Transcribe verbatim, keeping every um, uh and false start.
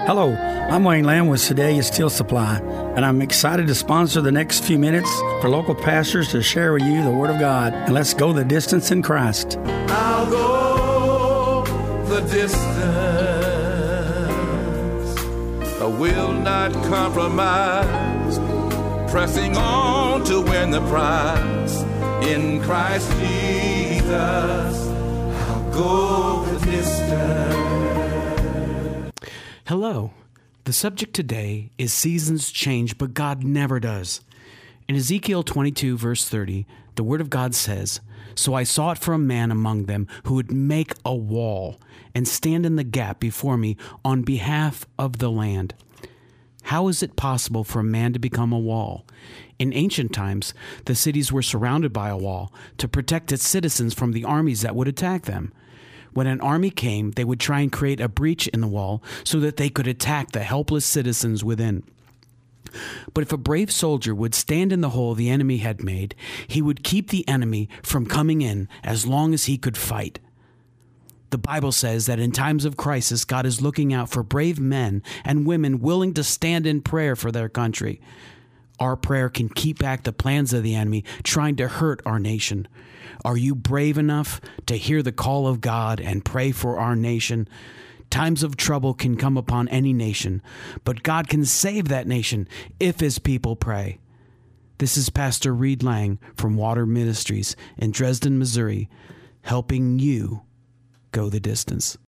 Hello, I'm Wayne Lamb with Sedalia Steel Supply, and I'm excited to sponsor the next few minutes for local pastors to share with you the Word of God. And let's go the distance in Christ. I'll go the distance. I will not compromise, pressing on to win the prize. In Christ Jesus, I'll go the distance. Hello. The subject today is seasons change, but God never does. In Ezekiel twenty-two, verse thirty, the Word of God says, "So I sought for a man among them who would make a wall and stand in the gap before me on behalf of the land." How is it possible for a man to become a wall? In ancient times, the cities were surrounded by a wall to protect its citizens from the armies that would attack them. When an army came, they would try and create a breach in the wall so that they could attack the helpless citizens within. But if a brave soldier would stand in the hole the enemy had made, he would keep the enemy from coming in as long as he could fight. The Bible says that in times of crisis, God is looking out for brave men and women willing to stand in prayer for their country. Our prayer can keep back the plans of the enemy trying to hurt our nation. Are you brave enough to hear the call of God and pray for our nation? Times of trouble can come upon any nation, but God can save that nation if his people pray. This is Pastor Reed Lang from Water Ministries in Dresden, Missouri, helping you go the distance.